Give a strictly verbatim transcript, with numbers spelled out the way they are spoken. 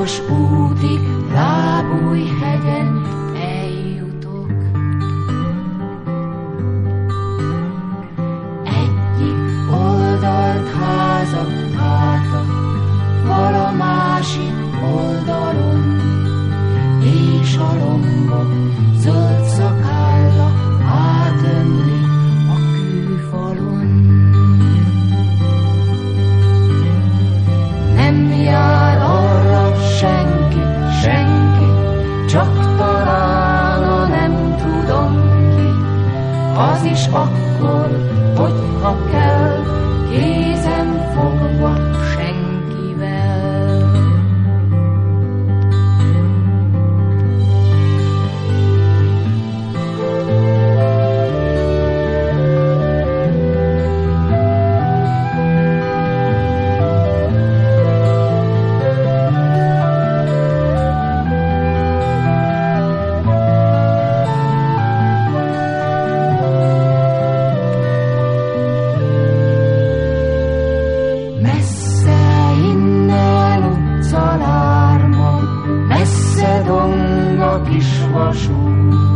Titkos útig Lábújhegyen eljutok. Egyik oldalt házak álltak, vala másik oldalon, és a lombok zöld szakálla átömli a kőfalon. Nem jár arra senki, senki, csak talán a nem tudom ki, az is akkor, hogyha kell, kézen fogva senkivel. Kis vasút,